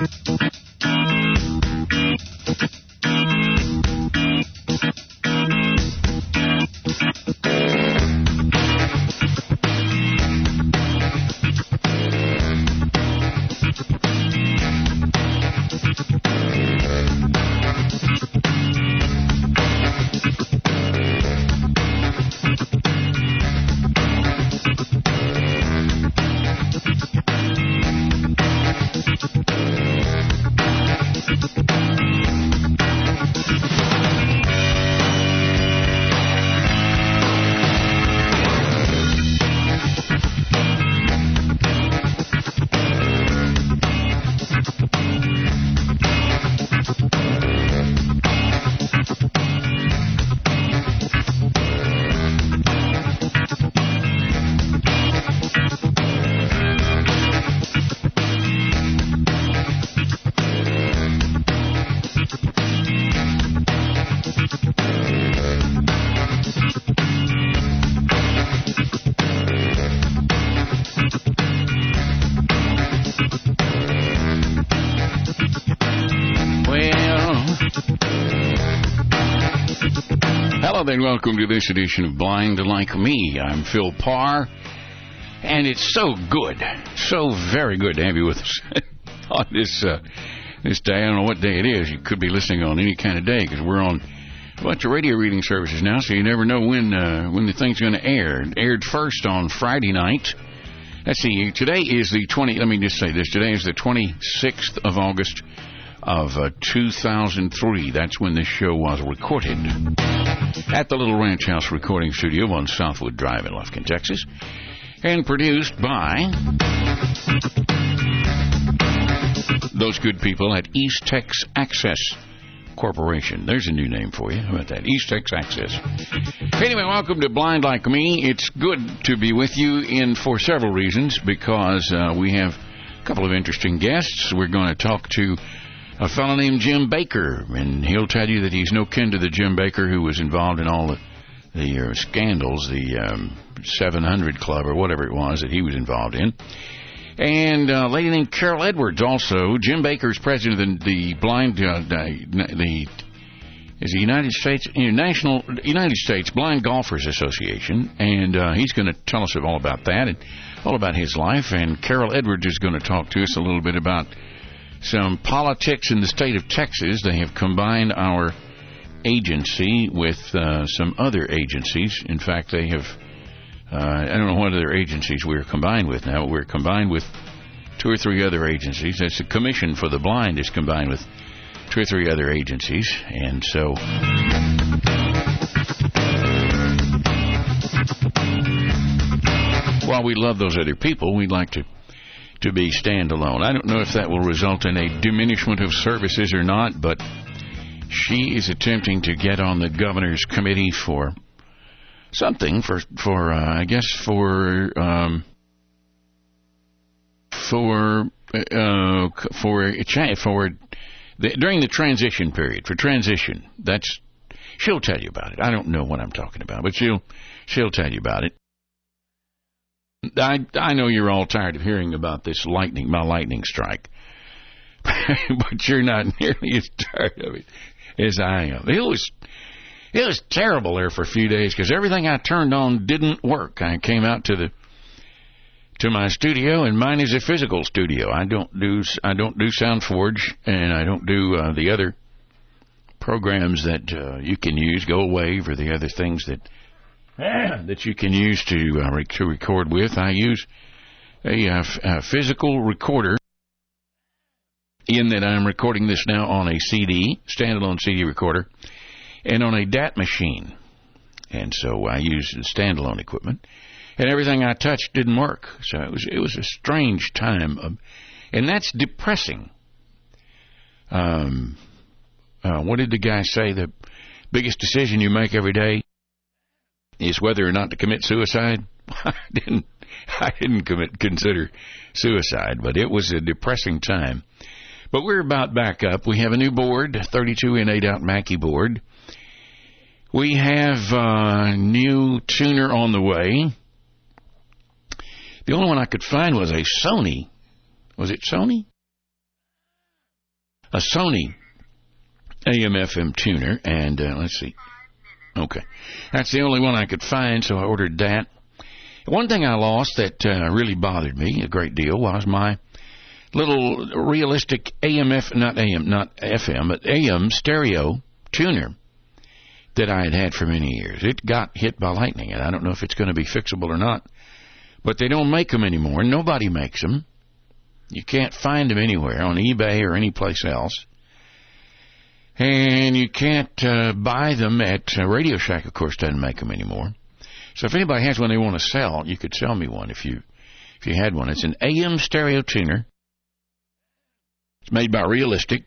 And welcome to this edition of Blind Like Me. I'm Phil Parr, and it's so good, so very good to have you with us on this day. I don't know what day it is. You could be listening on any kind of day because we're on a bunch of radio reading services now, so you never know when the thing's going to air. It aired first on Friday night. Let's see, today is the 20. Let me just say this: today is the 26th of August of 2003. That's when this show was recorded at the Little Ranch House Recording Studio on Southwood Drive in Lufkin, Texas, and produced by those good people at East Tex Access Corporation. There's a new name for you. How about that? East Tex Access. Anyway, welcome to Blind Like Me. It's good to be with you for several reasons, because we have a couple of interesting guests. We're going to talk to a fellow named Jim Baker, and he'll tell you that he's no kin to the Jim Baker who was involved in all the scandals, the 700 Club or whatever it was that he was involved in. And a lady named Carol Edwards also. Jim Baker's president of the United States Blind Golfers Association, and he's going to tell us all about that and all about his life. And Carol Edwards is going to talk to us a little bit about some politics in the state of Texas. They have combined our agency with some other agencies. In fact, they have, I don't know what other agencies we're combined with now. We're combined with 2 or 3 other agencies. That's the Commission for the Blind is combined with 2 or 3 other agencies. And so while we love those other people, we'd like to be standalone. I don't know if that will result in a diminishment of services or not, but she is attempting to get on the governor's committee for something during the transition period, for transition. She'll tell you about it. I don't know what I'm talking about, but she'll tell you about it. I know you're all tired of hearing about this my lightning strike, but you're not nearly as tired of it as I am. It was terrible there for a few days because everything I turned on didn't work. I came out to my studio, and mine is a physical studio. I don't do SoundForge, and I don't do the other programs that you can use, GoWave, or the other things that you can use to record with. I use a physical recorder, in that I'm recording this now on a CD, standalone CD recorder, and on a DAT machine. And so I use standalone equipment, and everything I touched didn't work. So it was a strange time, and that's depressing. What did the guy say? The biggest decision you make every day is whether or not to commit suicide. I didn't consider suicide, but it was a depressing time. But we're about back up. We have a new board, 32 in 8-out Mackie board. We have a new tuner on the way. The only one I could find was a Sony. Was it Sony? a Sony AM/FM tuner, and let's see. Okay, that's the only one I could find, so I ordered that. One thing I lost that really bothered me a great deal was my little realistic not FM, but AM stereo tuner that I had had for many years. It got hit by lightning, and I don't know if it's going to be fixable or not, but they don't make them anymore. Nobody makes them. You can't find them anywhere on eBay or any place else. And you can't buy them at Radio Shack, of course, doesn't make them anymore. So if anybody has one they want to sell, you could sell me one if you had one. It's an AM stereo tuner. It's made by Realistic.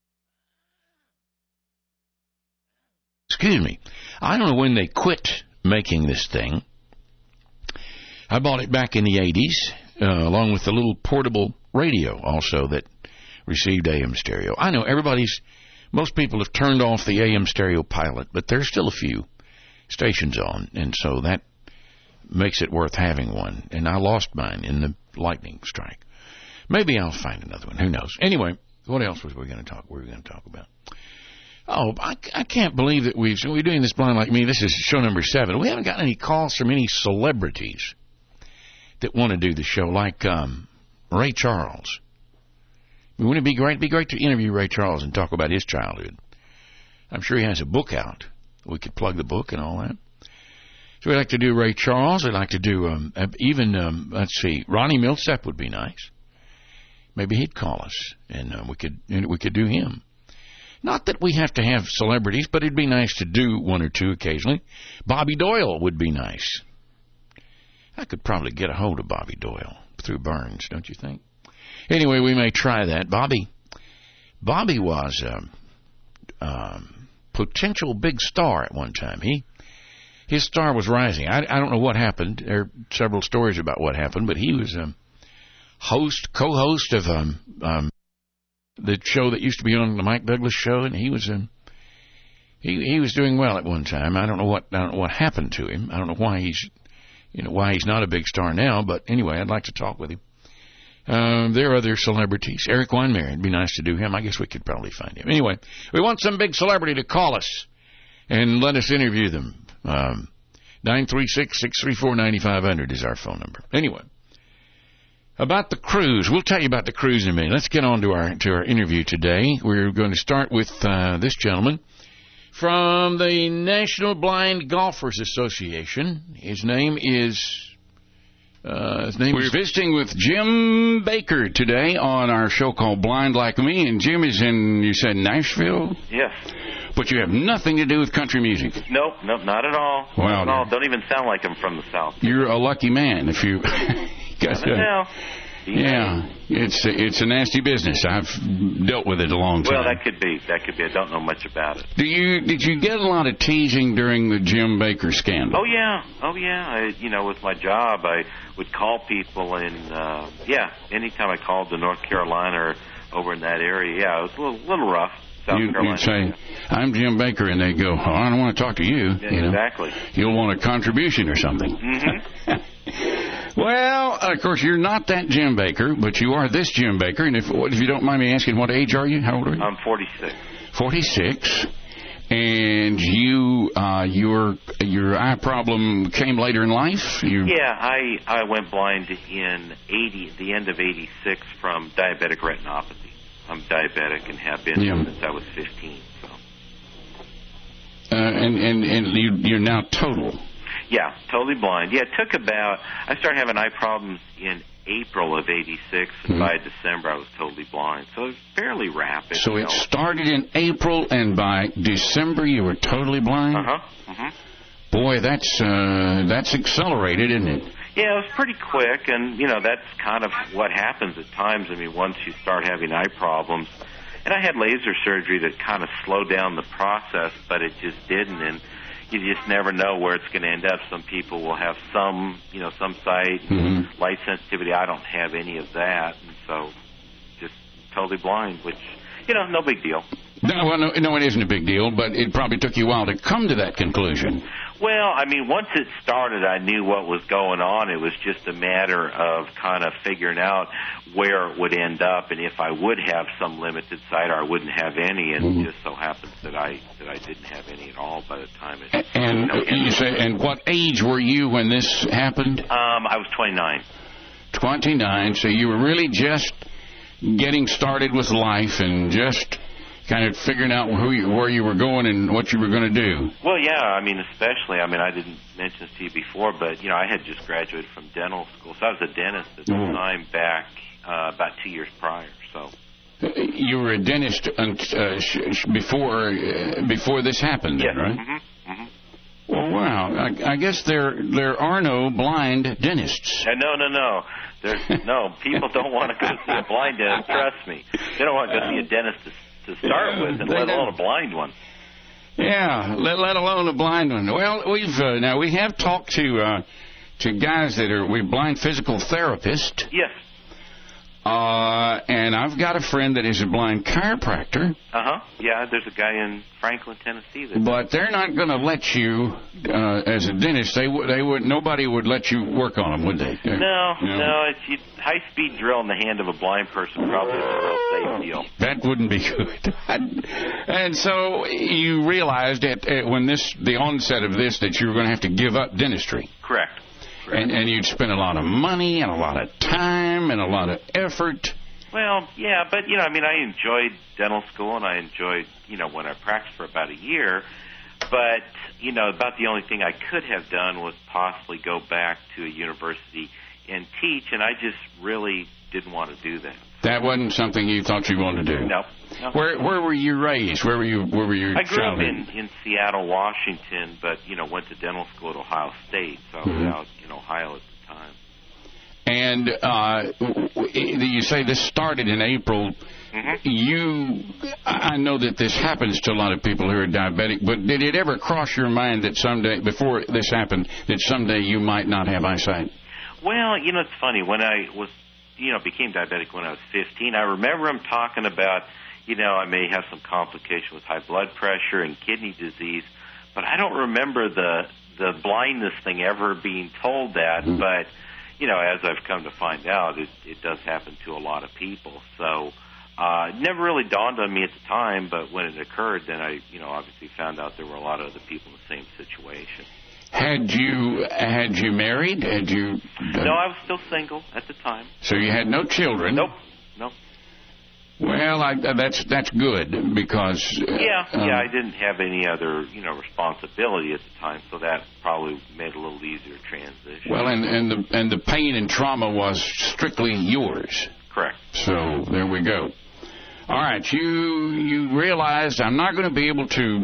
Excuse me. I don't know when they quit making this thing. I bought it back in the 80s, along with the little portable radio also that received AM stereo. I know most people have turned off the AM stereo pilot, but there's still a few stations on, and so that makes it worth having one. And I lost mine in the lightning strike. Maybe I'll find another one. Who knows? Anyway, what else were we going to talk about? Oh, I can't believe that we're doing this Blind Like Me. This is show number 7. We haven't gotten any calls from any celebrities that want to do the show, like Ray Charles. Wouldn't it be great? It'd be great to interview Ray Charles and talk about his childhood. I'm sure he has a book out. We could plug the book and all that. So we'd like to do Ray Charles. We'd like to do let's see, Ronnie Milsap would be nice. Maybe he'd call us, and we could do him. Not that we have to have celebrities, but it'd be nice to do one or two occasionally. Bobby Doyle would be nice. I could probably get a hold of Bobby Doyle through Burns, don't you think? Anyway, we may try that. Bobby was a potential big star at one time. His star was rising. I don't know what happened. There are several stories about what happened, but he was co-host of the show that used to be on the Mike Douglas show, and he was doing well at one time. I don't know what happened to him. I don't know why he's not a big star now. But anyway, I'd like to talk with him. There are other celebrities. Eric Weinmeier, it'd be nice to do him. I guess we could probably find him. Anyway, we want some big celebrity to call us and let us interview them. 936-634-9500 is our phone number. Anyway, about the cruise. We'll tell you about the cruise in a minute. Let's get on to our interview today. We're going to start with this gentleman from the National Blind Golfers Association. His name is... We're visiting with Jim Baker today on our show called Blind Like Me, and Jim is in, you said, Nashville? Yes. But you have nothing to do with country music. Nope, not at all. Wow. Not at all. Don't even sound like I'm from the South. You're a lucky man if you... Yeah, it's a nasty business. I've dealt with it a long time. Well, that could be. I don't know much about it. Did you get a lot of teasing during the Jim Baker scandal? Oh yeah. With my job, I would call people, and anytime I called to North Carolina or over in that area, it was a little rough. You'd say, I'm Jim Baker, and they go, I don't want to talk to you. Yeah, exactly. You'll want a contribution or something. Mm-hmm. Well, of course, you're not that Jim Baker, but you are this Jim Baker. And if you don't mind me asking, what age are you? How old are you? I'm 46. 46. And your eye problem came later in life? I went blind in the end of 86 from diabetic retinopathy. I'm diabetic and have been since I was 15. So. And you're now total. Yeah, totally blind. Yeah, I started having eye problems in April of 86, and by December I was totally blind. So it was fairly rapid. So it started in April, and by December you were totally blind? Uh-huh. Mm-hmm. Boy, that's accelerated, isn't it? Yeah, it was pretty quick, and, that's kind of what happens at times. I mean, once you start having eye problems. And I had laser surgery that kind of slowed down the process, but it just didn't, and you just never know where it's going to end up. Some people will have some sight, light sensitivity. I don't have any of that, and so just totally blind, which, no big deal. No, it isn't a big deal, but it probably took you a while to come to that conclusion. Well, I mean, once it started, I knew what was going on. It was just a matter of kind of figuring out where it would end up, and if I would have some limited sight or I wouldn't have any. And it just so happens that I didn't have any at all by the time it. And you say, and what age were you when this happened? I was 29. 29. So you were really just getting started with life and just kind of figuring out where you were going and what you were going to do. Well, yeah, I mean, especially, I mean, I didn't mention this to you before, but, you know, I had just graduated from dental school, so I was a dentist at the time back about 2 years prior, so. You were a dentist before this happened, then, right? Mm-hmm. Mm-hmm. Well, wow. I guess there are no blind dentists. No. No, people don't want to go see a blind dentist, trust me. They don't want to go see a dentist to start with, and let alone a blind one. Yeah, let alone a blind one. Well, we have talked to guys that are blind physical therapists. Yes. And I've got a friend that is a blind chiropractor. Yeah, there's a guy in Franklin, Tennessee. But they're not going to let you, as a dentist. Nobody would let you work on them, would they? No. It's high-speed drill in the hand of a blind person probably is a real safe deal. That wouldn't be good. And so you realized when the onset of this that you were going to have to give up dentistry. Correct. And you'd spend a lot of money and a lot of time and a lot of effort. Well, yeah, but, you know, I mean, I enjoyed dental school, and I enjoyed, you know, when I practiced for about a year. But, you know, about the only thing I could have done was possibly go back to a university and teach, and I just really didn't want to do that. That wasn't something you thought you wanted to do? No. Where were you raised? Where were you I grew up in Seattle, Washington, but, you know, went to dental school at Ohio State, so I was out in Ohio at the time. And you say this started in April. Mm-hmm. I know that this happens to a lot of people who are diabetic, but did it ever cross your mind that someday, before this happened, that someday you might not have eyesight? Well, you know, it's funny. When I became diabetic when I was 15, I remember him talking about, you know, I may have some complication with high blood pressure and kidney disease, but I don't remember the blindness thing ever being told that. Mm-hmm. But, you know, as I've come to find out, it does happen to a lot of people. So it never really dawned on me at the time, but when it occurred, then I, you know, obviously found out there were a lot of other people in the same situation. Had you married? No, I was still single at the time. So you had no children? Nope. Well, that's good because I didn't have any other, you know, responsibility at the time, so that probably made a little easier transition. Well, and the pain and trauma was strictly yours. Correct. So there we go. All right, you realized I'm not going to be able to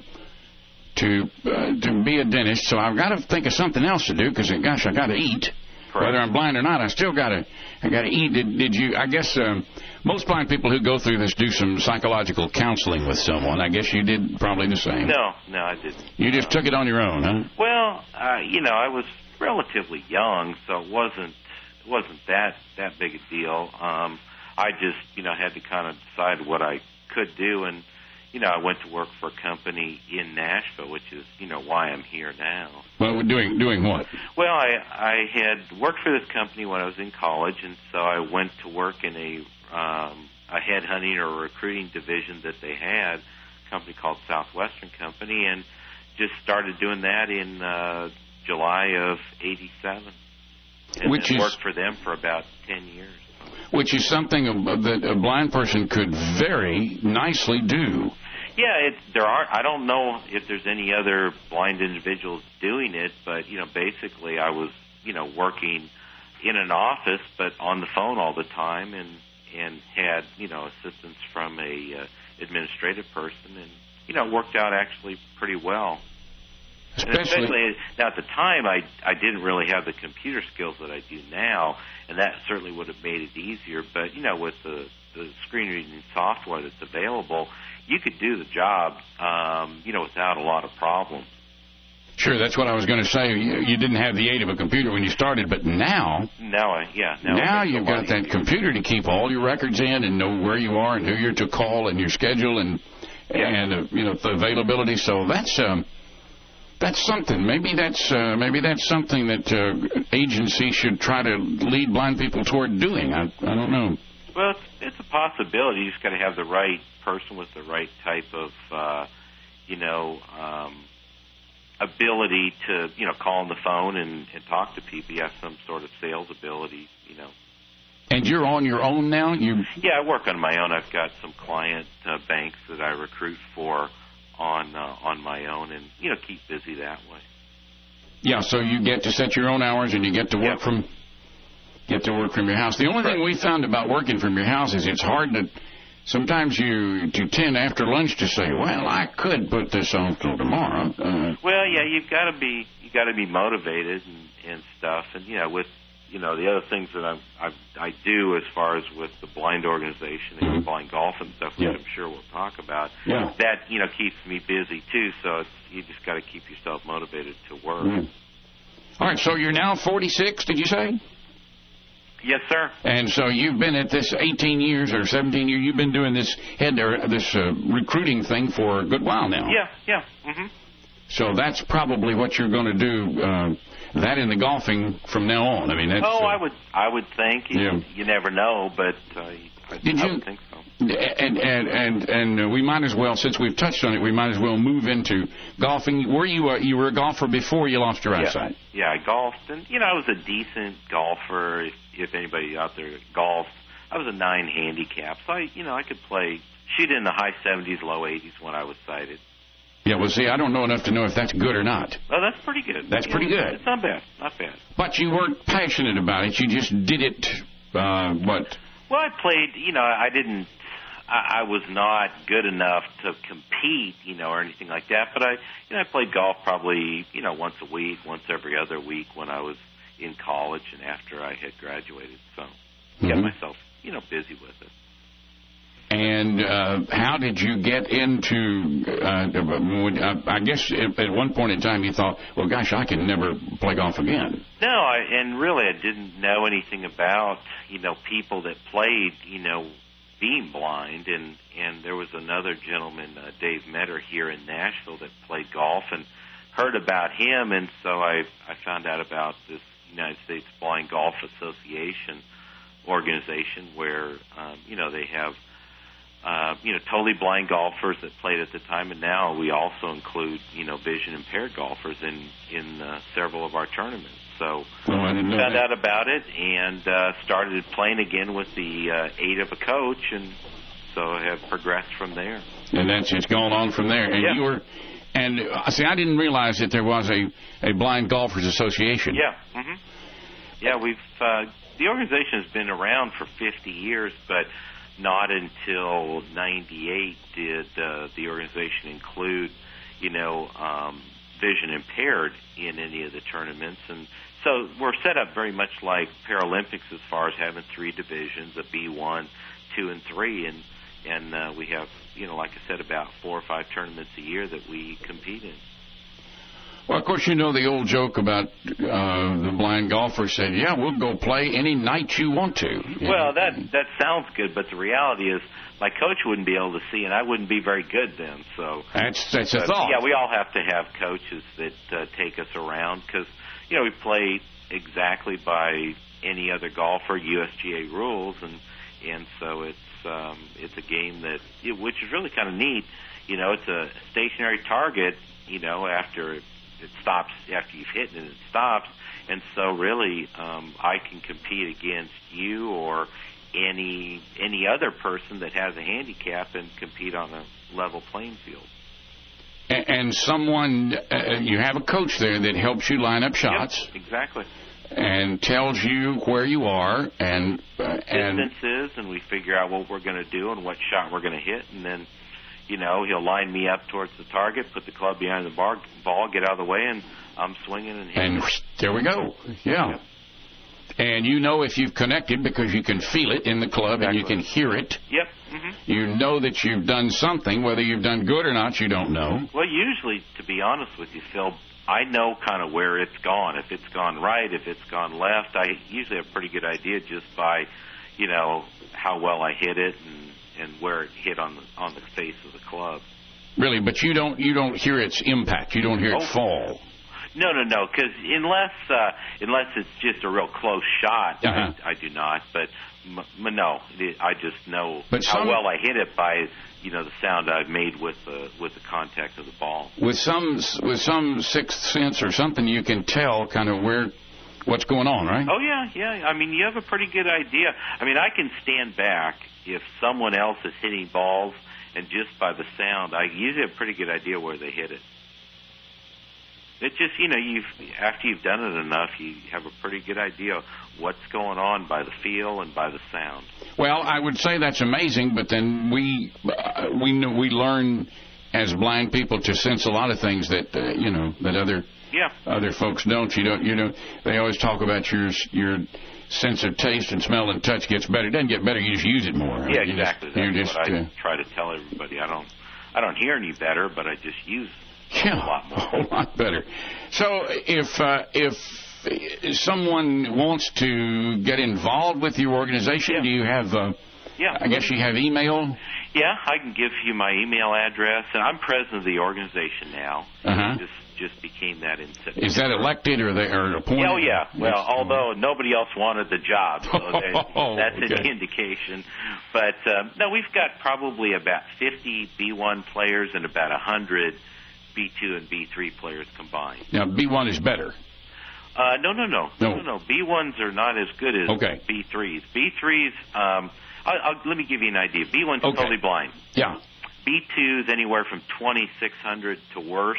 be a dentist, so I've got to think of something else to do because, gosh, I got to eat. Correct. Whether I'm blind or not, I got to eat. Did you? I guess most blind people who go through this do some psychological counseling with someone. I guess you did probably the same. No, I didn't. You just took it on your own, huh? Well, you know, I was relatively young, so it wasn't that big a deal. I just, you know, had to kind of decide what I could do, and you know, I went to work for a company in Nashville, which is, you know, why I'm here now. Well, doing what? Well, I had worked for this company when I was in college, and so I went to work in a headhunting or recruiting division that they had, a company called Southwestern Company, and just started doing that in July of '87. And worked for them for about 10 years. Which is something that a blind person could very nicely do. Yeah, I don't know if there's any other blind individuals doing it, but, you know, basically I was, you know, working in an office but on the phone all the time and had, you know, assistance from a administrative person, and, you know, it worked out actually pretty well. Especially now at the time, I didn't really have the computer skills that I do now, and that certainly would have made it easier. But, you know, with the screen reading software that's available, you could do the job, you know, without a lot of problems. Sure, that's what I was going to say. You didn't have the aid of a computer when you started, but now you've got that computer to keep all your records in and know where you are and who you're to call and your schedule and you know, the availability. So That's something. Maybe that's something that agency should try to lead blind people toward doing. I don't know. Well, it's a possibility. You just got to have the right person with the right type of, ability to, call on the phone and talk to people. You have some sort of sales ability, And you're on your own now? Yeah, I work on my own. I've got some client banks that I recruit for on my own, and keep busy that way. Yeah, so you get to set your own hours, and you get to work from your house. The only thing we found about working from your house is it's hard to. Sometimes you tend after lunch to say, "Well, I could put this on till tomorrow." Well, yeah, you got to be motivated and stuff, and with the other things that I do as far as with the blind organization and blind golf and stuff, which I'm sure we'll talk about. Yeah. That keeps me busy too. So you just got to keep yourself motivated to work. All right. So you're now 46. Did you say? Yes, sir. And so you've been at this 18 years or 17 years. You've been doing this recruiting thing for a good while now. Yeah. Mm-hmm. So that's probably what you're going to do. That in the golfing from now on. I mean, that's, I would think. You never know, but I would think so. And we might as well, since we've touched on it, we might as well move into golfing. Were you were a golfer before you lost your eyesight? Yeah, I golfed, and I was a decent golfer. If anybody out there golfs, I was a 9 handicap, so I could shoot in the high 70s, low 80s when I was sighted. Yeah, well, see, I don't know enough to know if that's good or not. Oh, that's pretty good. That's pretty good. It's not bad. Not bad. But you weren't passionate about it. You just did it, what? Well, I played, I was not good enough to compete, or anything like that. But I played golf probably, once a week, once every other week when I was in college and after I had graduated. So kept myself, busy with it. And how did you get into, I guess at one point in time you thought, well, gosh, I can never play golf again. No, and really I didn't know anything about, people that played, being blind. And there was another gentleman, Dave Metter, here in Nashville that played golf and heard about him. And so I found out about this United States Blind Golf Association organization where, they have totally blind golfers that played at the time, and now we also include, vision impaired golfers in several of our tournaments. So I didn't know found out about it and started playing again with the aid of a coach, and so I have progressed from there. And it's gone on from there. And you were, and see, I didn't realize that there was a blind golfers association. Yeah. Mm-hmm. Yeah, we've the organization has been around for 50 years, but not until 98 did the organization include, vision impaired in any of the tournaments. And so we're set up very much like Paralympics as far as having 3 divisions, a B1, 2, and 3. And we have, like I said, about 4 or 5 tournaments a year that we compete in. Well, of course, the old joke about the blind golfer said, yeah, we'll go play any night you want to. Well, that sounds good, but the reality is my coach wouldn't be able to see, and I wouldn't be very good then. So That's a thought. Yeah, we all have to have coaches that take us around because, we play exactly by any other golfer, USGA rules, and so it's a game which is really kind of neat. It's a stationary target, after it stops, after you've hit it, and it stops. And so really, I can compete against you or any other person that has a handicap and compete on a level playing field. And someone, you have a coach there that helps you line up shots. Yep, exactly. And tells you where you are and distances, and we figure out what we're going to do and what shot we're going to hit, and then he'll line me up towards the target, put the club behind the ball, get out of the way, and I'm swinging and hitting. And there we go. Yeah. Yep. And if you've connected because you can feel it in the club and you can hear it. Yep. Mm-hmm. You know that you've done something. Whether you've done good or not, you don't know. Well, usually, to be honest with you, Phil, I know kind of where it's gone. If it's gone right, if it's gone left, I usually have a pretty good idea just by, how well I hit it and where it hit on the face of the club. Really, but you don't hear its impact. You don't hear it fall. No, because unless it's just a real close shot, I do not. But no, I just know how well I hit it by the sound I've made with the contact of the ball. With some sixth sense or something, you can tell kind of what's going on, right? Oh yeah. I mean, you have a pretty good idea. I mean, I can stand back if someone else is hitting balls, and just by the sound, I usually have a pretty good idea where they hit it. It just, after you've done it enough, you have a pretty good idea what's going on by the feel and by the sound. Well, I would say that's amazing, but then we learn as blind people to sense a lot of things that that other folks don't. They always talk about your sense of taste and smell and touch gets better. It doesn't get better. You just use it more. Yeah, exactly. That's what I try to tell everybody. I don't hear any better, but I just use a lot more. A lot better. So if someone wants to get involved with your organization, do you have? I guess you have email. Yeah, I can give you my email address, and I'm president of the organization now. Just became that in September. Is that elected or appointed? Oh, yeah. Well, although nobody else wanted the job, so that's an indication. But, no, we've got probably about 50 B1 players and about 100 B2 and B3 players combined. Now, B1 is better. No. B1s are not as good as B3s. B3s, let me give you an idea. B1's totally blind. Yeah. B2's anywhere from 2,600 to worse.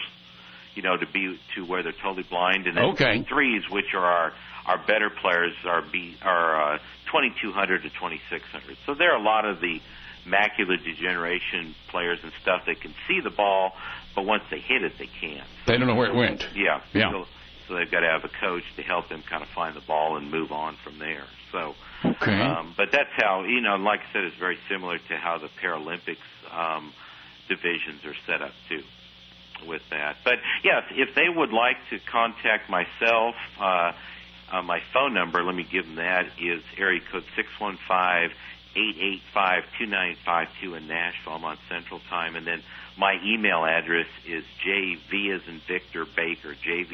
To where they're totally blind, and then B3s, which are our better players, are 2,200 to 2,600. So there are a lot of the macular degeneration players and stuff that can see the ball, but once they hit it, they can't. They don't know where it went. Yeah. So they've got to have a coach to help them kind of find the ball and move on from there. So, but that's how like I said, it's very similar to how the Paralympics divisions are set up too. With that. But, yes, if they would like to contact myself, my phone number, let me give them that, is area code 615-885-2952 in Nashville. I'm on Central Time. And then my email address is JV as in Victor Baker,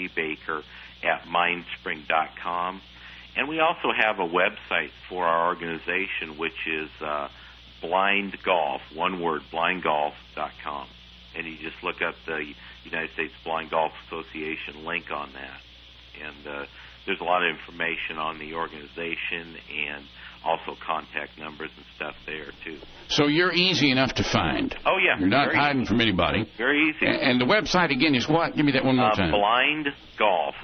jvbaker@mindspring.com. And we also have a website for our organization, which is Blind Golf, one word, blindgolf.com. And you just look up the United States Blind Golf Association link on that. And there's a lot of information on the organization and also contact numbers and stuff there, too. So you're easy enough to find. Oh, yeah. You're not hiding from anybody. Very easy. And the website, again, is what? Give me that one more time. Blind Golf,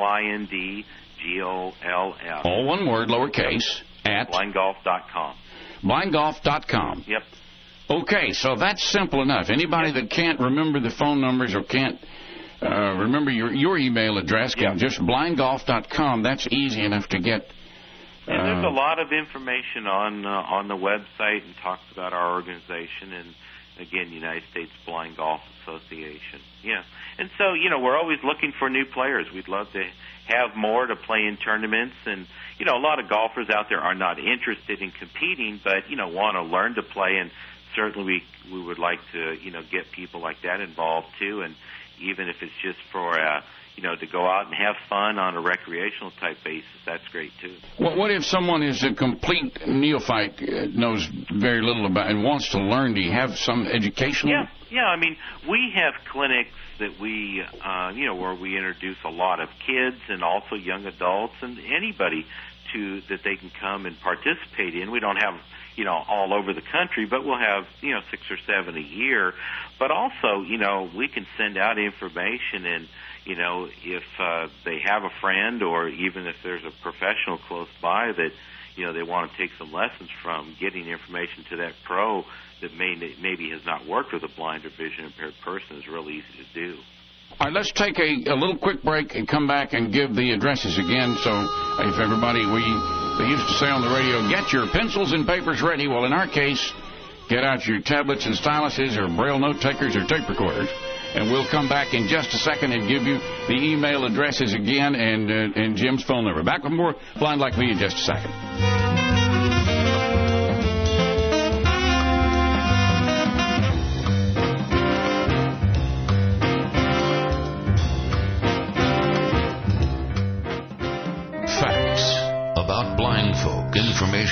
BLINDGOLF. All one word, lowercase, at? Blindgolf.com. Blindgolf.com. Yep. Okay, so that's simple enough. Anybody that can't remember the phone numbers or can't remember your email address, just blindgolf.com. That's easy enough to get. And there's a lot of information on the website and talks about our organization and, again, United States Blind Golf Association. Yeah. And so, we're always looking for new players. We'd love to have more to play in tournaments. And, a lot of golfers out there are not interested in competing but, want to learn to play. And certainly we would like to, get people like that involved, too. And even if it's just for, to go out and have fun on a recreational type basis, that's great, too. Well, what if someone is a complete neophyte, knows very little about and wants to learn? Do you have some educational? Yeah. I mean, we have clinics that we, where we introduce a lot of kids and also young adults and anybody that they can come and participate in. We don't have all over the country, but we'll have, 6 or 7 a year. But also, we can send out information and, if they have a friend or even if there's a professional close by that, they want to take some lessons from, getting information to that pro that maybe has not worked with a blind or vision impaired person is really easy to do. All right, let's take a little quick break and come back and give the addresses again. So if everybody, they used to say on the radio, get your pencils and papers ready. Well, in our case, get out your tablets and styluses or braille note takers or tape recorders. And we'll come back in just a second and give you the email addresses again and Jim's phone number. Back with more Blind Like Me in just a second.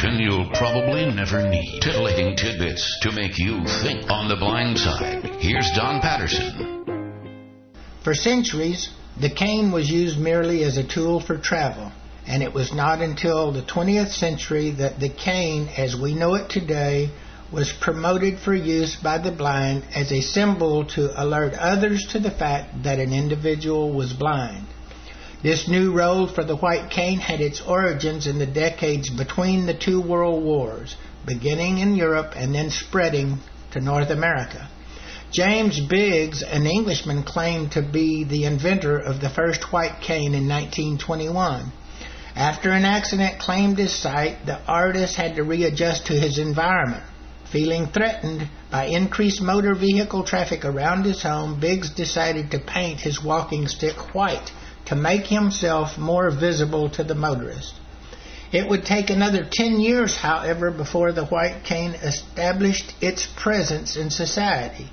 information you'll probably never need. Titillating tidbits to make you think. On the Blind Side, here's Don Patterson. For centuries, the cane was used merely as a tool for travel, and it was not until the 20th century that the cane, as we know it today, was promoted for use by the blind as a symbol to alert others to the fact that an individual was blind. This new role for the white cane had its origins in the decades between the two world wars, beginning in Europe and then spreading to North America. James Biggs, an Englishman, claimed to be the inventor of the first white cane in 1921. After an accident claimed his sight, the artist had to readjust to his environment. Feeling threatened by increased motor vehicle traffic around his home, Biggs decided to paint his walking stick white to make himself more visible to the motorist. It would take another 10 years, however, before the white cane established its presence in society.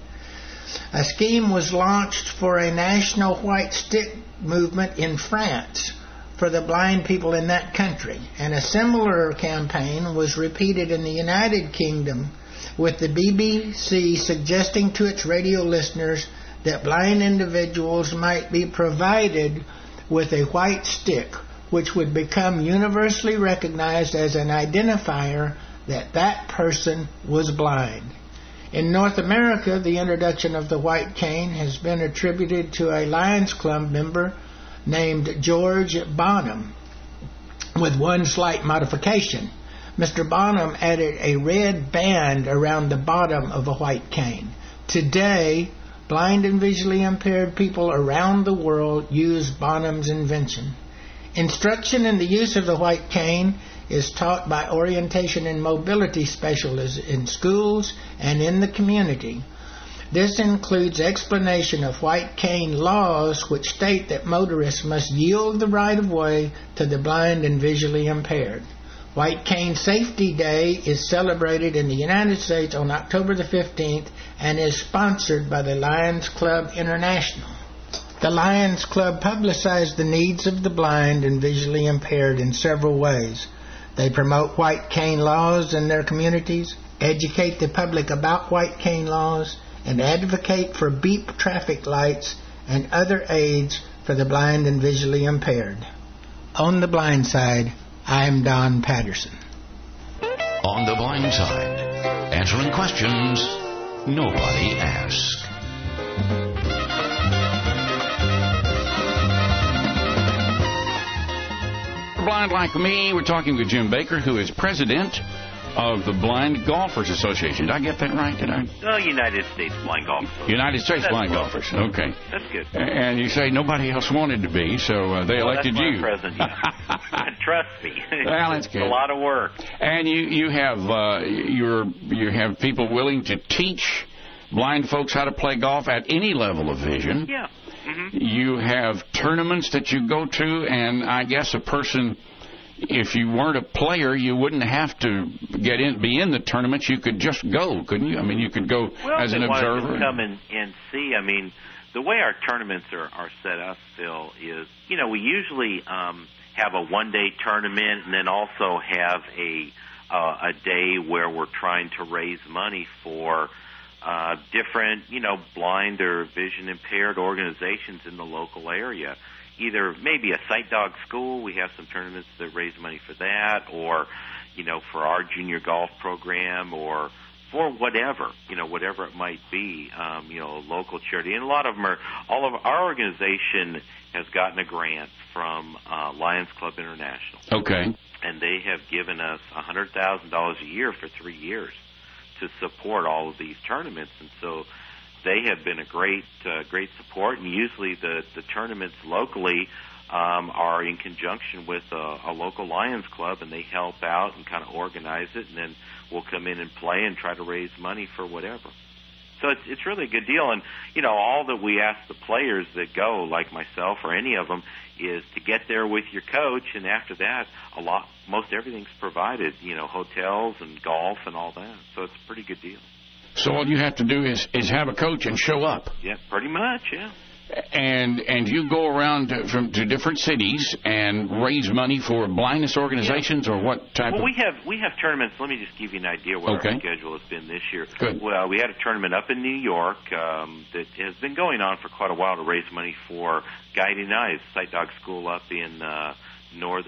A scheme was launched for a national white stick movement in France for the blind people in that country, and a similar campaign was repeated in the United Kingdom, with the BBC suggesting to its radio listeners that blind individuals might be provided with a white stick, which would become universally recognized as an identifier that that person was blind. In North America, the introduction of the white cane has been attributed to a Lions Club member named George Bonham, with one slight modification. Mr. Bonham added a red band around the bottom of a white cane. Today, blind and visually impaired people around the world use Bonham's invention. Instruction in the use of the white cane is taught by orientation and mobility specialists in schools and in the community. This includes explanation of white cane laws, which state that motorists must yield the right-of-way to the blind and visually impaired. White Cane Safety Day is celebrated in the United States on October the 15th and is sponsored by the Lions Club International. The Lions Club publicizes the needs of the blind and visually impaired in several ways. They promote white cane laws in their communities, educate the public about white cane laws, and advocate for beep traffic lights and other aids for the blind and visually impaired. On the Blind Side, I'm Don Patterson. On the Blind Side, answering questions nobody asked. Blind Like Me, we're talking with Jim Baker, who is president of the Blind Golfers Association. Did I get that right? United States Blind Golfers. United States Blind Golfers. Okay. That's good. And you say nobody else wanted to be, so they elected you. President, yeah. Trust me. Well, that's good. It's a lot of work. And you have people willing to teach blind folks how to play golf at any level of vision. Yeah. Mm-hmm. You have tournaments that you go to, and I guess a person, if you weren't a player, you wouldn't have to be in the tournaments. You could just go, couldn't you? I mean, you could go as an observer. Come and see. I mean, the way our tournaments are set up, Phil, is, we usually have a one-day tournament and then also have a day where we're trying to raise money for different, blind or vision impaired organizations in the local area. Either maybe a sight dog school, we have some tournaments that raise money for that, or, for our junior golf program, or for whatever, whatever it might be, a local charity. And all of our organization has gotten a grant from Lions Club International. Okay. And they have given us $100,000 a year for 3 years to support all of these tournaments, and so they have been a great support. And usually the tournaments locally are in conjunction with a local Lions Club, and they help out and kind of organize it, and then we'll come in and play and try to raise money for whatever. So it's really a good deal. And all that we ask the players that go, like myself or any of them, is to get there with your coach, and after that, most everything's provided, hotels and golf and all that. So it's a pretty good deal. So all you have to do is have a coach and show up. Yeah, pretty much, yeah. And you go around to different cities and raise money for blindness organizations, or what type? Well, we have tournaments. Let me just give you an idea what our schedule has been this year. Good. Well, we had a tournament up in New York that has been going on for quite a while to raise money for Guiding Eyes Sight Dog School up in north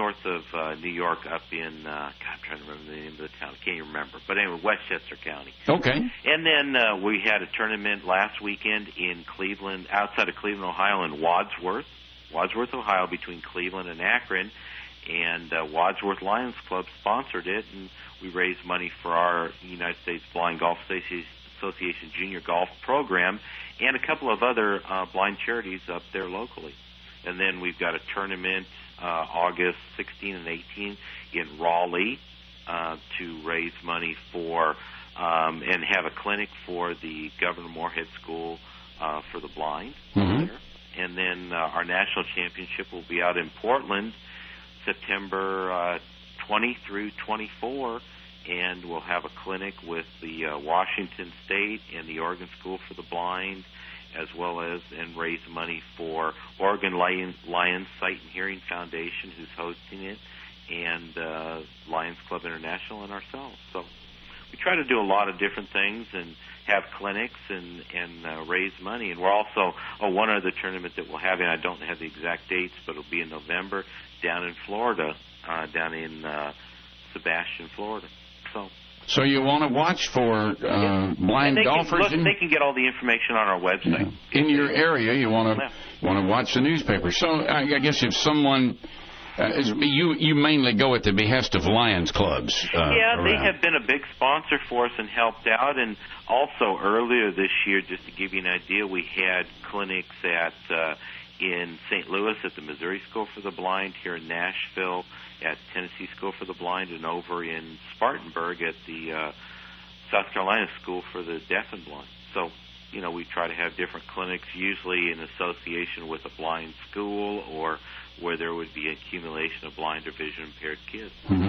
of New York, up in I'm trying to remember the name of the town. I can't even remember. But anyway, Westchester County. Okay. And then we had a tournament last weekend in Cleveland, outside of Cleveland, Ohio, in Wadsworth, Ohio, between Cleveland and Akron. And Wadsworth Lions Club sponsored it, and we raised money for our United States Blind Golf Association Junior Golf Program and a couple of other blind charities up there locally. And then we've got a tournament August 16 and 18 in Raleigh to raise money for and have a clinic for the Governor Moorhead School for the blind. Mm-hmm. And then our national championship will be out in Portland, September 20 through 24, and we'll have a clinic with the Washington State and the Oregon School for the Blind, as well as and raise money for Oregon Lions Sight and Hearing Foundation, who's hosting it, and Lions Club International, and ourselves. So we try to do a lot of different things and have clinics and raise money. And we're also one other tournament that we'll have, and I don't have the exact dates, but it'll be in November down in Florida, down in Sebastian, Florida. So you want to watch for blind golfers? They can get all the information on our website. Yeah. In your area, you want to watch the newspaper. So I guess if someone, you mainly go at the behest of Lions clubs. They have been a big sponsor for us and helped out. And also earlier this year, just to give you an idea, we had clinics in St. Louis at the Missouri School for the Blind, here in Nashville at Tennessee School for the Blind, and over in Spartanburg at the South Carolina School for the Deaf and Blind. So, we try to have different clinics, usually in association with a blind school or where there would be accumulation of blind or vision impaired kids. Mm-hmm.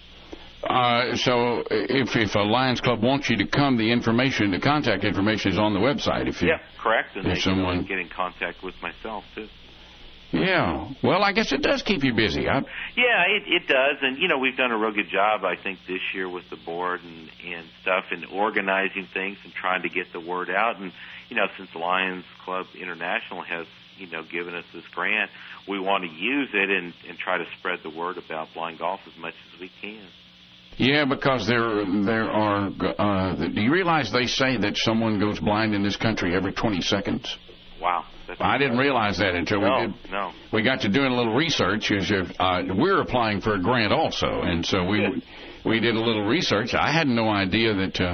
So if a Lions Club wants you to come, the contact information is on the website. Correct. And they can get in contact with myself, too. Yeah. Well, I guess it does keep you busy. Yeah, it does. And, we've done a real good job, I think, this year with the board and stuff and organizing things and trying to get the word out. And, since Lions Club International has, given us this grant, we want to use it and try to spread the word about blind golf as much as we can. Yeah, because there are. Do you realize they say that someone goes blind in this country every 20 seconds? Wow. I didn't realize that until we got to doing a little research. We're applying for a grant also, and so we did a little research. I had no idea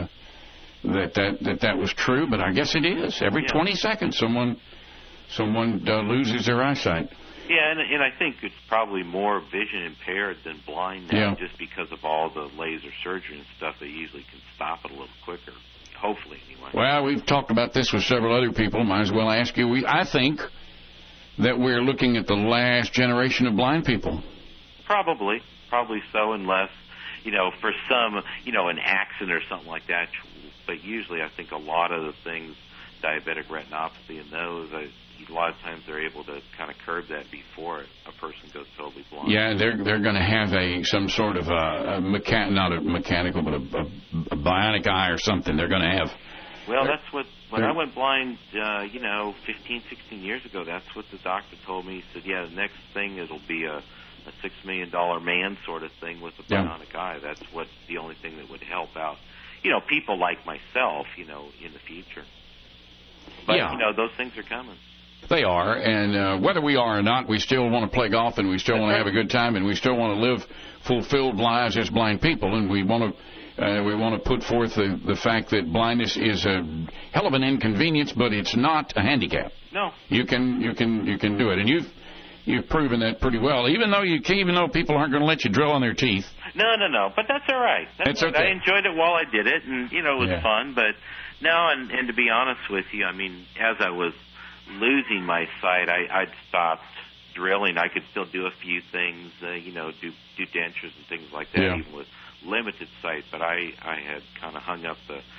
that was true, but I guess it is. Every 20 seconds, someone loses their eyesight. Yeah, and I think it's probably more vision impaired than blind now, just because of all the laser surgery and stuff. They usually can stop it a little quicker, hopefully, anyway. Well, we've talked about this with several other people. Might as well ask you. I think that we're looking at the last generation of blind people. Probably so, unless, for some, an accident or something like that. But usually I think a lot of the things, diabetic retinopathy and those, a lot of times they're able to kind of curb that before a person goes totally blind. Yeah, they're going to have some sort of not a mechanical, but a bionic eye or something they're going to have. Well, that's what, when I went blind, 15, 16 years ago, that's what the doctor told me. He said, the next thing, it'll be a $6 million man sort of thing with a bionic eye. That's the only thing that would help out, people like myself, in the future. But, those things are coming. They are, and whether we are or not, we still want to play golf, and we still want to have a good time, and we still want to live fulfilled lives as blind people, and we want to put forth the fact that blindness is a hell of an inconvenience, but it's not a handicap. No, you can do it, and you've proven that pretty well. Even though people aren't going to let you drill on their teeth. No, but that's all right. That's okay. I enjoyed it while I did it, and it was fun. But no, and to be honest with you, as I was losing my sight, I'd stopped drilling. I could still do a few things, do dentures and things like that, even with limited sight. But I had kind of hung up the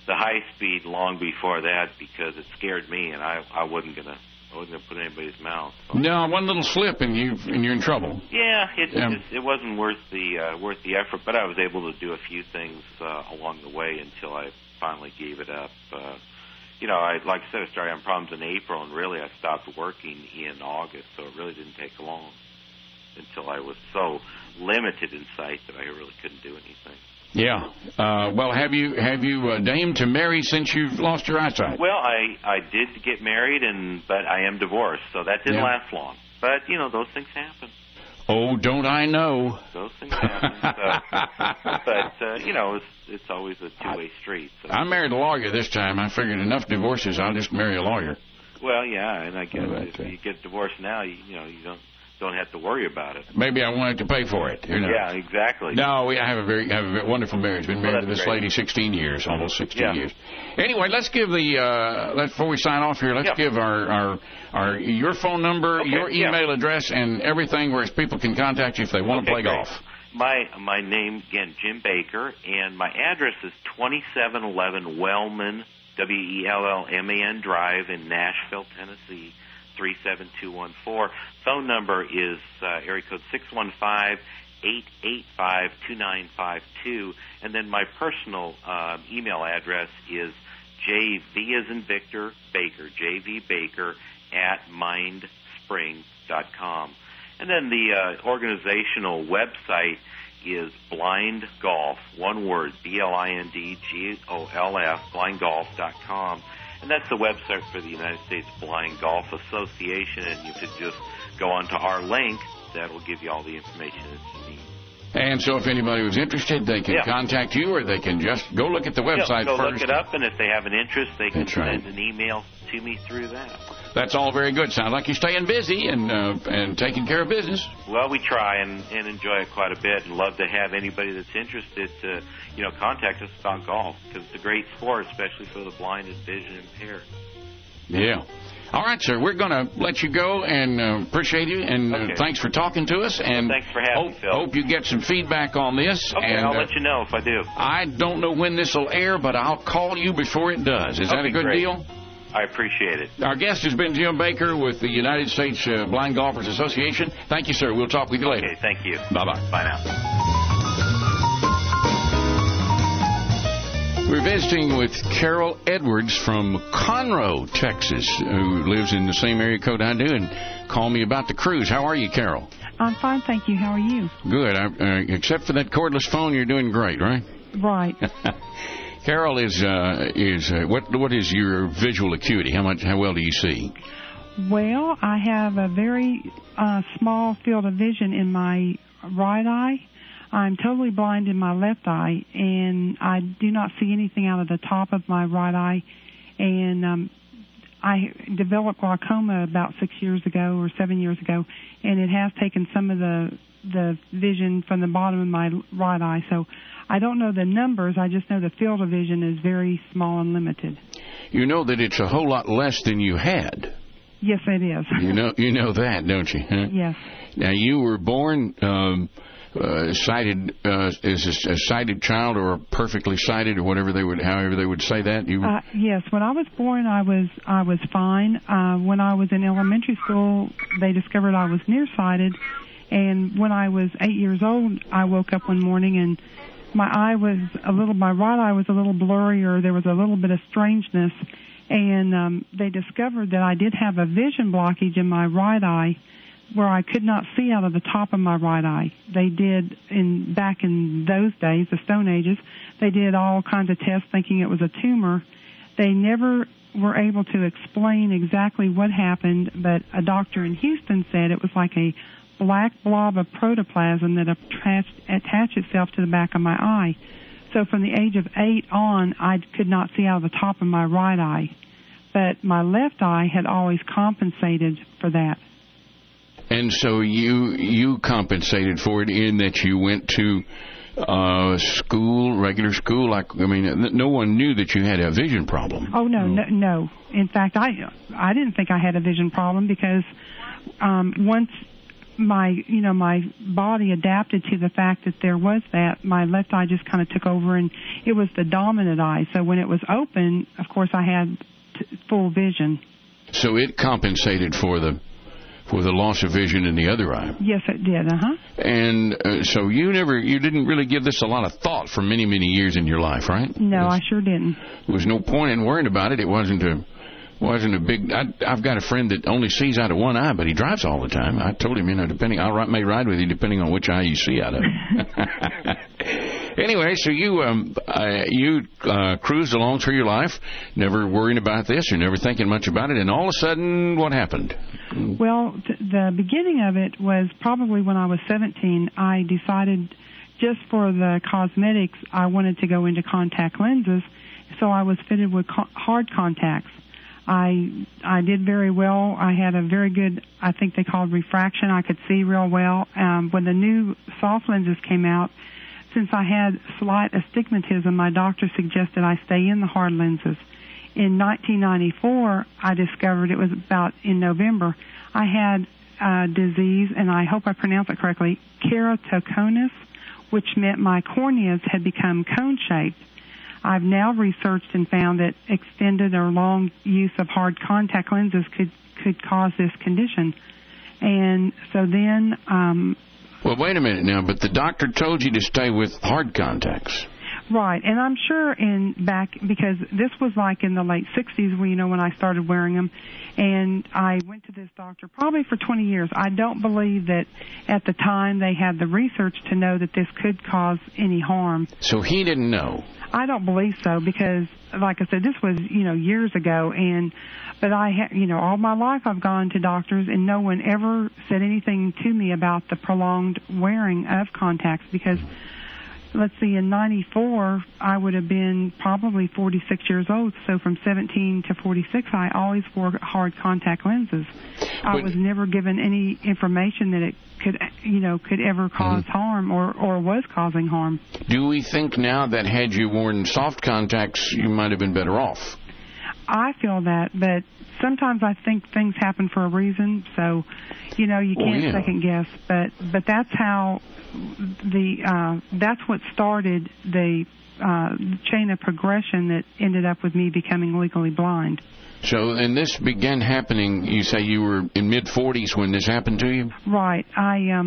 high speed long before that because it scared me, and I wasn't gonna put it in anybody's mouth. So. No, one little slip and you're in trouble. Yeah, it wasn't worth the effort, but I was able to do a few things along the way until I finally gave it up. Like I said, I started having problems in April, and really I stopped working in August, so it really didn't take long until I was so limited in sight that I really couldn't do anything. Yeah. Well, have you deigned to marry since you've lost your eyesight? Well, I did get married, but I am divorced, so that didn't last long. But, those things happen. Oh, don't I know? Those things happen. But it's always a two-way street. So. I married a lawyer this time. I figured enough divorces, I'll just marry a lawyer. Well, yeah, and I guess if you get divorced now, you don't have to worry about it. Maybe I wanted to pay for it. Yeah, exactly. No, I have a very wonderful marriage. Been married to this lady 16 years, almost 16 years. Anyway, let's give before we sign off here, let's give our your phone number, your email address, and everything where people can contact you if they want to play golf. My name again, Jim Baker, and my address is 2711 Wellman, WELLMAN Drive in Nashville, Tennessee. 37214. Phone number is area code 615-885-2952. And then my personal email address is JV as in Victor Baker, JVBaker @mindspring.com. And then the organizational website is Blind Golf, one word, BLINDGOLF, blindgolf.com. And that's the website for the United States Blind Golf Association, and you could just go onto our link. That will give you all the information that you need. And so if anybody was interested, they can contact you, or they can just go look at the website go first. Look it up, and if they have an interest, they can send an email to me through that. That's all very good. Sounds like you're staying busy and taking care of business. Well, we try and enjoy it quite a bit, and love to have anybody that's interested to contact us about golf, because it's a great sport, especially for the blind and vision impaired. Yeah. All right, sir. We're going to let you go, and appreciate you, and thanks for talking to us. And thanks for having me, Phil. Hope you get some feedback on this. Okay, and I'll let you know if I do. I don't know when this will air, but I'll call you before it does. Is that a good deal? I appreciate it. Our guest has been Jim Baker with the United States Blind Golfers Association. Thank you, sir. We'll talk with you later. Okay, thank you. Bye-bye. Bye now. We're visiting with Carol Edwards from Conroe, Texas, who lives in the same area code I do, and called me about the cruise. How are you, Carol? I'm fine, thank you. How are you? Good. Except for that cordless phone, you're doing great, right? Right. Carol what is your visual acuity? How well do you see? Well, I have a very small field of vision in my right eye. I'm totally blind in my left eye, and I do not see anything out of the top of my right eye. And I developed glaucoma about 6 years ago or 7 years ago, and it has taken some of the vision from the bottom of my right eye. So I don't know the numbers. I just know the field of vision is very small and limited. You know that it's a whole lot less than you had. Yes, it is. You know that, don't you? Huh? Yes. Now, you were born sighted as a sighted child, or perfectly sighted, or however they would say that. Yes, when I was born, I was fine. When I was in elementary school, they discovered I was nearsighted, and when I was 8 years old, I woke up one morning and my right eye was a little blurry, or there was a little bit of strangeness, and they discovered that I did have a vision blockage in my right eye, where I could not see out of the top of my right eye. They did, back in those days, the Stone Ages, they did all kinds of tests thinking it was a tumor. They never were able to explain exactly what happened, but a doctor in Houston said it was like a black blob of protoplasm that attached itself to the back of my eye. So from the age of 8 on, I could not see out of the top of my right eye. But my left eye had always compensated for that. And so you compensated for it in that you went to regular school. No one knew that you had a vision problem. Oh no. In fact, I didn't think I had a vision problem, because once my body adapted to the fact that there was that. My left eye just kind of took over, and it was the dominant eye. So when it was open, of course, I had full vision. So it compensated for the loss of vision in the other eye. Yes, it did. And so you didn't really give this a lot of thought for many, many years in your life, right? No, I sure didn't. There was no point in worrying about it. It wasn't a big. I've got a friend that only sees out of one eye, but he drives all the time. I told him, I may ride with you depending on which eye you see out of. Anyway, so you cruised along through your life, never worrying about this, or never thinking much about it, and all of a sudden, what happened? Well, the beginning of it was probably when I was 17. I decided, just for the cosmetics, I wanted to go into contact lenses, so I was fitted with hard contacts. I did very well. I had a very good, I think they called refraction. I could see real well. When the new soft lenses came out, since I had slight astigmatism, my doctor suggested I stay in the hard lenses. In 1994, I discovered, it was about in November, I had a disease, and I hope I pronounce it correctly, keratoconus, which meant my corneas had become cone-shaped. I've now researched and found that extended or long use of hard contact lenses could cause this condition. And so then... well, wait a minute now, but the doctor told you to stay with hard contacts. Right, and I'm sure because this was like in the late 60s when I started wearing them, and I went to this doctor probably for 20 years. I don't believe that at the time they had the research to know that this could cause any harm. So he didn't know? I don't believe so, because, like I said, this was, years ago, but all my life I've gone to doctors, and no one ever said anything to me about the prolonged wearing of contacts, because, let's see, in 94, I would have been probably 46 years old, so from 17 to 46, I always wore hard contact lenses. I was never given any information that it could ever cause harm or was causing harm. Do we think now that had you worn soft contacts, you might have been better off? I feel that, but sometimes I think things happen for a reason, so, you can't second guess, but that's how that's what started the chain of progression that ended up with me becoming legally blind. So, and this began happening, you say you were in mid-40s when this happened to you? Right. I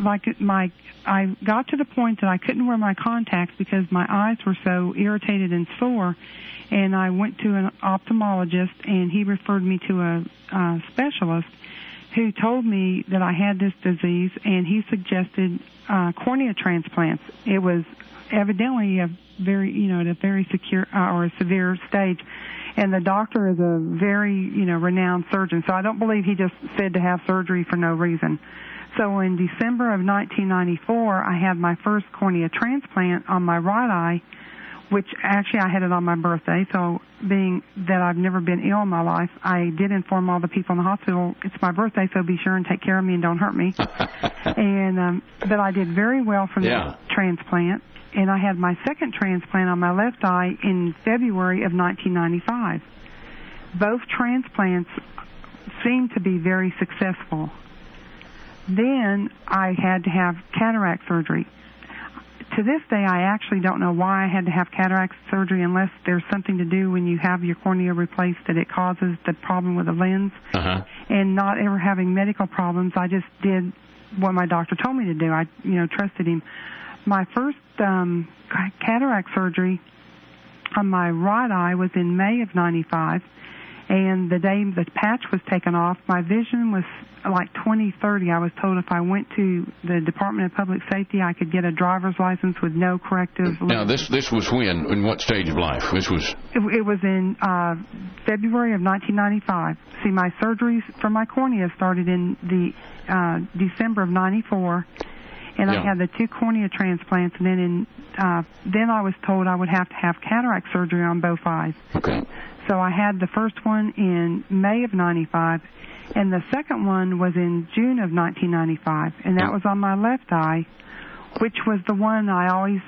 got to the point that I couldn't wear my contacts because my eyes were so irritated and sore, and I went to an ophthalmologist, and he referred me to a specialist who told me that I had this disease, and he suggested cornea transplants. It was evidently a very secure or a severe stage. And the doctor is a very, renowned surgeon. So I don't believe he just said to have surgery for no reason. So in December of 1994, I had my first cornea transplant on my right eye, which actually I had it on my birthday. So being that I've never been ill in my life, I did inform all the people in the hospital, it's my birthday, so be sure and take care of me and don't hurt me. And but I did very well from that transplant. And I had my second transplant on my left eye in February of 1995. Both transplants seemed to be very successful. Then I had to have cataract surgery. To this day, I actually don't know why I had to have cataract surgery unless there's something to do when you have your cornea replaced that it causes the problem with the lens. And not ever having medical problems, I just did what my doctor told me to do. I, trusted him. My first cataract surgery on my right eye was in May of 95, and the day the patch was taken off, my vision was like 20/30. I was told if I went to the Department of Public Safety, I could get a driver's license with no corrective. Now, this was when? In what stage of life? This was. It was in February of 1995. See, my surgeries for my cornea started in the December of 94. And I had the 2 cornea transplants, and then then I was told I would have to have cataract surgery on both eyes. Okay. So I had the first one in May of 95, and the second one was in June of 1995, and that was on my left eye, which was the one I always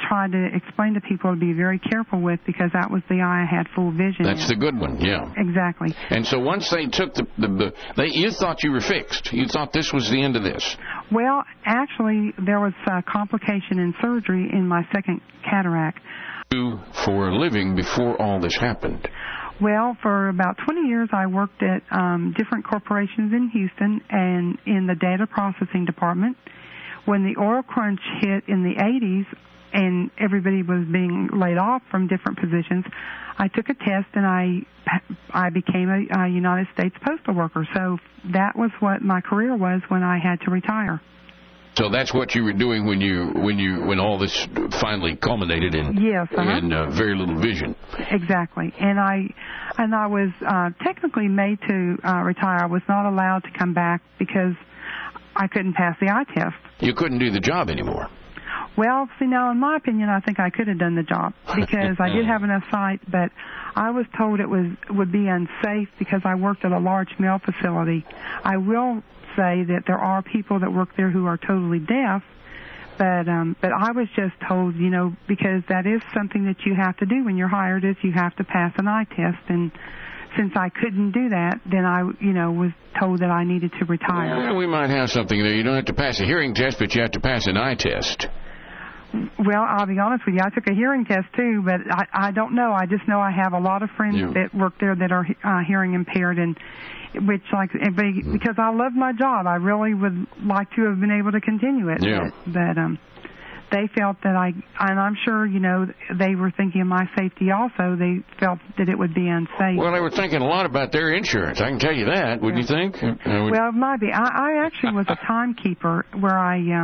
try to explain to people to be very careful with, because that was the eye I had full vision. That's the good one, yeah. Exactly. And so once they took you thought you were fixed. You thought this was the end of this. Well, actually, there was a complication in surgery in my second cataract. For a living before all this happened? Well, for about 20 years, I worked at different corporations in Houston and in the data processing department. When the oil crunch hit in the 80s and everybody was being laid off from different positions, I took a test and I became a United States postal worker. So that was what my career was when I had to retire. So that's what you were doing when all this finally culminated in very little vision. Exactly. And I was technically made to retire. I was not allowed to come back because I couldn't pass the eye test. You couldn't do the job anymore. Well, see, now, in my opinion, I think I could have done the job because I did have enough sight, but I was told it would be unsafe because I worked at a large mail facility. I will say that there are people that work there who are totally deaf, but I was just told, because that is something that you have to do when you're hired, is you have to pass an eye test, and since I couldn't do that, then I, was told that I needed to retire. Well, we might have something there. You don't have to pass a hearing test, but you have to pass an eye test. Well, I'll be honest with you. I took a hearing test, too, but I don't know. I just know I have a lot of friends that work there that are hearing impaired, and because I love my job, I really would like to have been able to continue it. Yeah. But they felt that and I'm sure, they were thinking of my safety also. They felt that it would be unsafe. Well, they were thinking a lot about their insurance. I can tell you that. Wouldn't you think? Well, it might be. I actually was a timekeeper where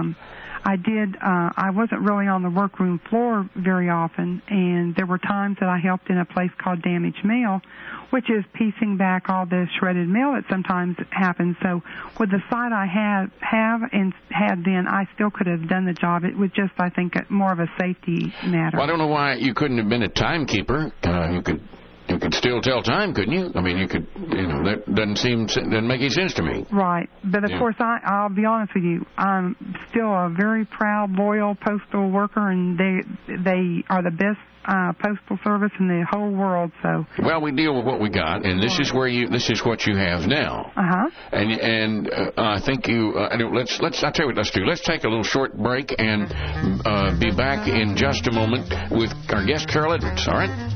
I wasn't really on the workroom floor very often, and there were times that I helped in a place called Damaged Mail, which is piecing back all the shredded mail that sometimes happens. So with the sight I had then, I still could have done the job. It was just, I think, more of a safety matter. Well, I don't know why you couldn't have been a timekeeper. You could still tell time, couldn't you? I mean, you could, that doesn't make any sense to me. Right. But, of course, I'll be honest with you, I'm still a very proud, loyal postal worker, and they are the best postal service in the whole world. So. Well, we deal with what we got, and this is what you have now. Uh-huh. And I think I'll tell you what let's do. Let's take a little short break and be back in just a moment with our guest, Carol Edwards. All right?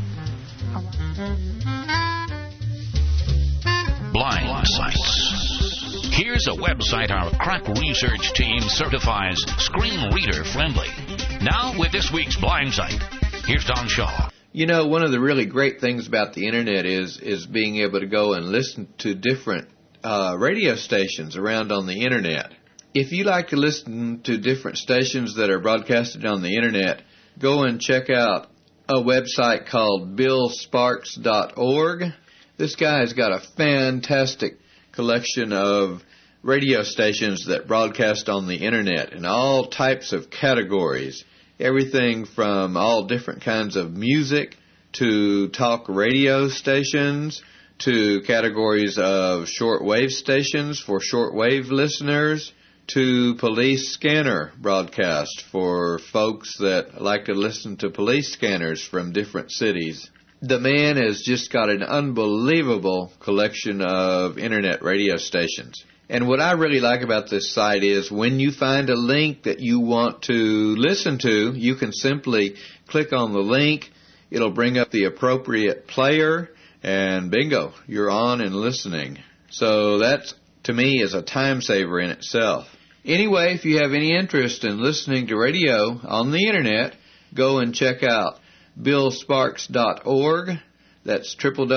Blind Sites. Here's a website our crack research team certifies screen reader friendly. Now with this week's Blind Site, here's Don Shaw. One of the really great things about the Internet is being able to go and listen to different radio stations around on the Internet. If you like to listen to different stations that are broadcasted on the Internet, go and check out a website called BillSparks.org. This guy has got a fantastic collection of radio stations that broadcast on the Internet in all types of categories. Everything from all different kinds of music to talk radio stations to categories of shortwave stations for shortwave listeners to police scanner broadcast for folks that like to listen to police scanners from different cities. The man has just got an unbelievable collection of Internet radio stations. And what I really like about this site is when you find a link that you want to listen to, you can simply click on the link. It'll bring up the appropriate player, and bingo, you're on and listening. So that, to me, is a time saver in itself. Anyway, if you have any interest in listening to radio on the Internet, go and check out BillSparks.org. That's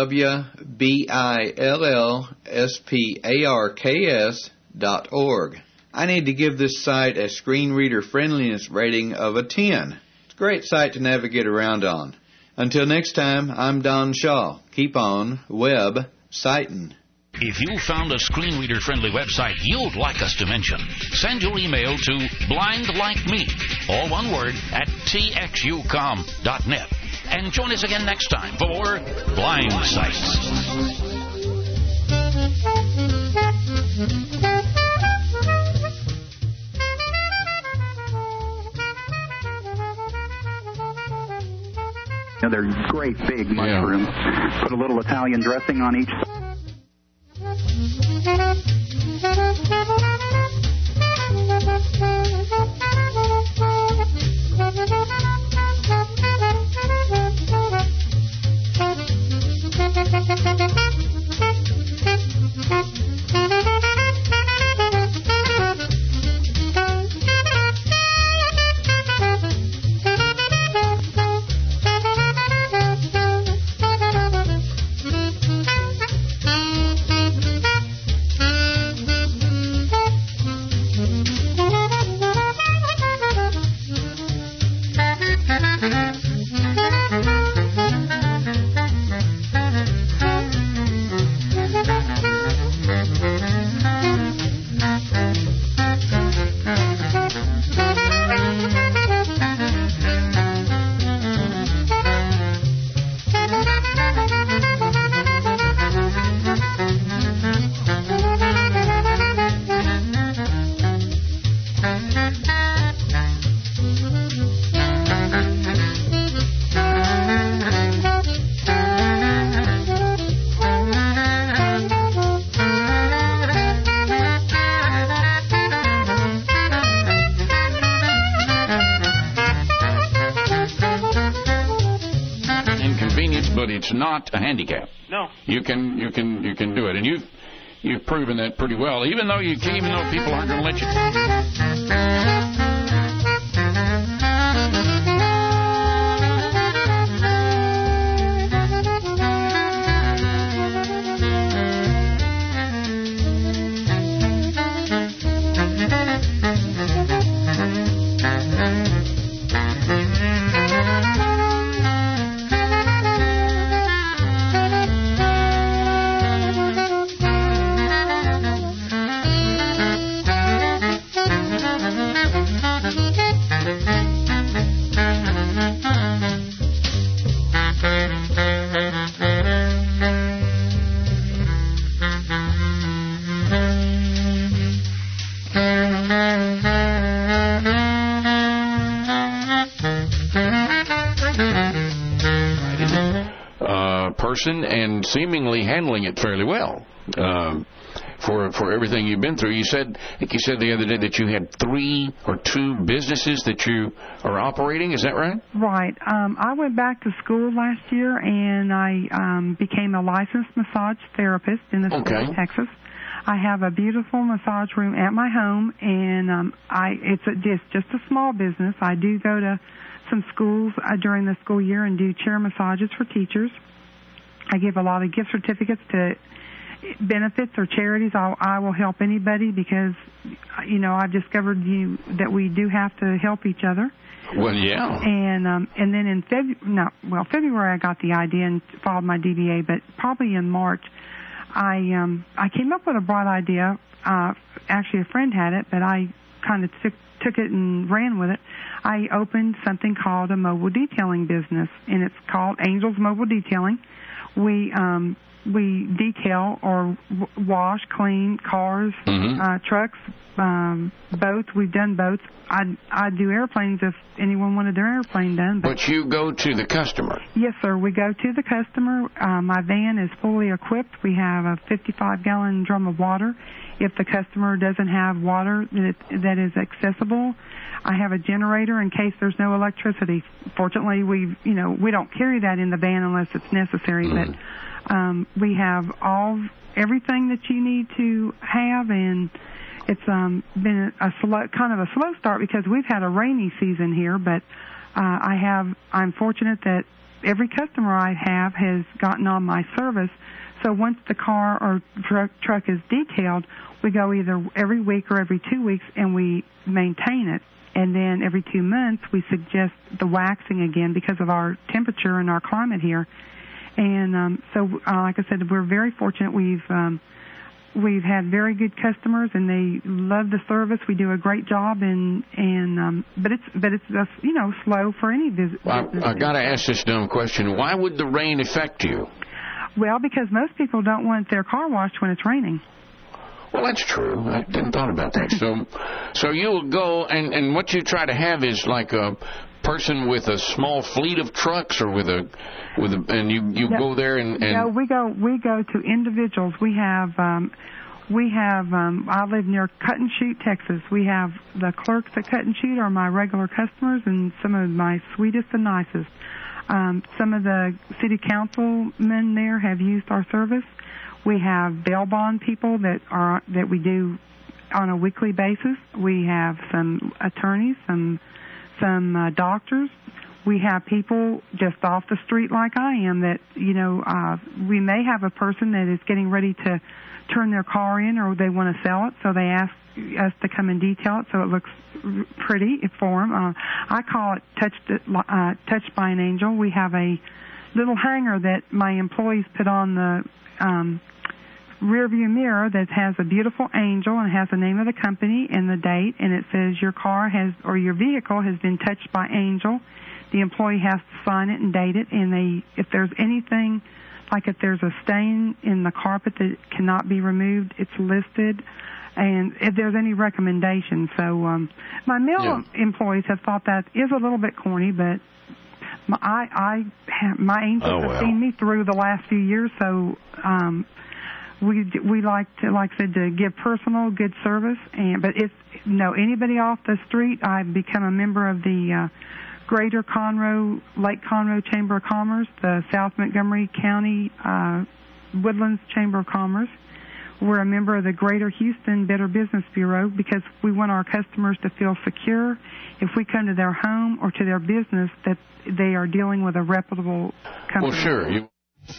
www.BillSparks.org. I need to give this site a screen reader friendliness rating of a 10. It's a great site to navigate around on. Until next time, I'm Don Shaw. Keep on web-siting. If you found a screen reader friendly website you'd like us to mention, send your email to blindlikeme, all one word, at txucom.net. And join us again next time for more Blind Sites. They're great big mushrooms. Put a little Italian dressing on each side. But it's not a handicap. No. You can do it, and you've proven that pretty well. Even though people aren't going to let you. And seemingly handling it fairly well for everything you've been through. I think you said the other day that you had 3 or 2 businesses that you are operating. Is that right? Right. I went back to school last year, and I became a licensed massage therapist in the state of Texas. I have a beautiful massage room at my home, and it's just a small business. I do go to some schools during the school year and do chair massages for teachers. I give a lot of gift certificates to benefits or charities. I will help anybody because, I've discovered that we do have to help each other. Well, yeah. And then in February I got the idea and filed my DBA, but probably in March I came up with a broad idea. Actually, a friend had it, but I kind of took it and ran with it. I opened something called a mobile detailing business, and it's called Angels Mobile Detailing. We detail or wash, clean cars, trucks, boats. We've done boats. I do airplanes if anyone wanted their airplane done. But you go to the customer. Yes, sir. We go to the customer. My van is fully equipped. We have a 55-gallon drum of water. If the customer doesn't have water that is accessible, I have a generator in case there's no electricity. Fortunately, we don't carry that in the van unless it's necessary. But we have everything that you need to have, and it's been kind of a slow start because we've had a rainy season here. But I'm fortunate that every customer I have has gotten on my service. So once the car or truck is detailed, we go either every week or every 2 weeks, and we maintain it. And then every 2 months, we suggest the waxing again because of our temperature and our climate here. And like I said, we're very fortunate. We've had very good customers, and they love the service. We do a great job, but it's slow for any business. Well, I got to ask this dumb question: why would the rain affect you? Well, because most people don't want their car washed when it's raining. Well, that's true. I didn't thought about that. So you'll go, and what you try to have is like a person with a small fleet of trucks, or and you go there and no, we go to individuals. We have I live near Cut and Shoot, Texas. We have the clerks at Cut and Shoot are my regular customers and some of my sweetest and nicest. Some of the city councilmen there have used our service. We have bail bond people that we do on a weekly basis. We have some attorneys, some doctors. We have people just off the street like I am that, we may have a person that is getting ready to turn their car in, or they want to sell it, so they ask us to come and detail it so it looks pretty for them. I call it touched by an angel. We have a little hanger that my employees put on the rear view mirror that has a beautiful angel and has the name of the company and the date, and it says your car your vehicle has been touched by angel. The employee has to sign it and date it, and if there's anything, like if there's a stain in the carpet that cannot be removed, it's listed, and if there's any recommendations. So my male employees have thought that is a little bit corny, but my angels have seen me through the last few years, so we like to, like I said, to give personal, good service. But anybody off the street, I've become a member of the Greater Conroe, Lake Conroe Chamber of Commerce, the South Montgomery County Woodlands Chamber of Commerce. We're a member of the Greater Houston Better Business Bureau because we want our customers to feel secure if we come to their home or to their business that they are dealing with a reputable company. Well, sure.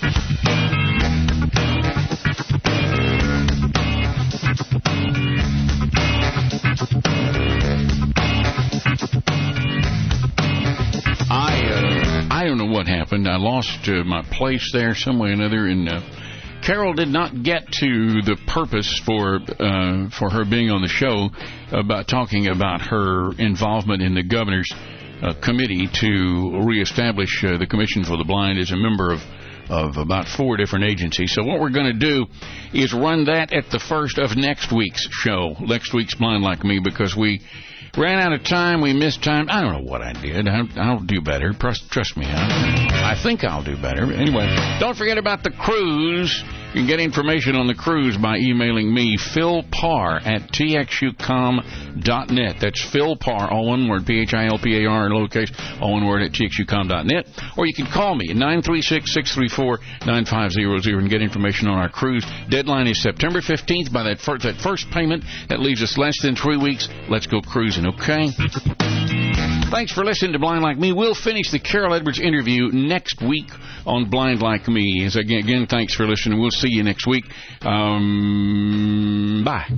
I don't know what happened. I lost my place there some way or another, and Carol did not get to the purpose for her being on the show about talking about her involvement in the governor's committee to reestablish the Commission for the Blind as a member of about 4 different agencies. So what we're going to do is run that at the first of next week's show, next week's Blind Like Me, because we ran out of time, we missed time. I don't know what I did. I'll do better. Trust me. I think I'll do better. Anyway, don't forget about the cruise. You can get information on the cruise by emailing me, Phil Parr, at txucom.net. That's Phil Parr, all one word, Philpar, lowercase, all one word, at txucom.net. Or you can call me at 936-634-9500 and get information on our cruise. Deadline is September 15th. By that first payment, that leaves us less than 3 weeks. Let's go cruising, okay? Thanks for listening to Blind Like Me. We'll finish the Carol Edwards interview next week on Blind Like Me. Again, thanks for listening. We'll see you next week. Bye.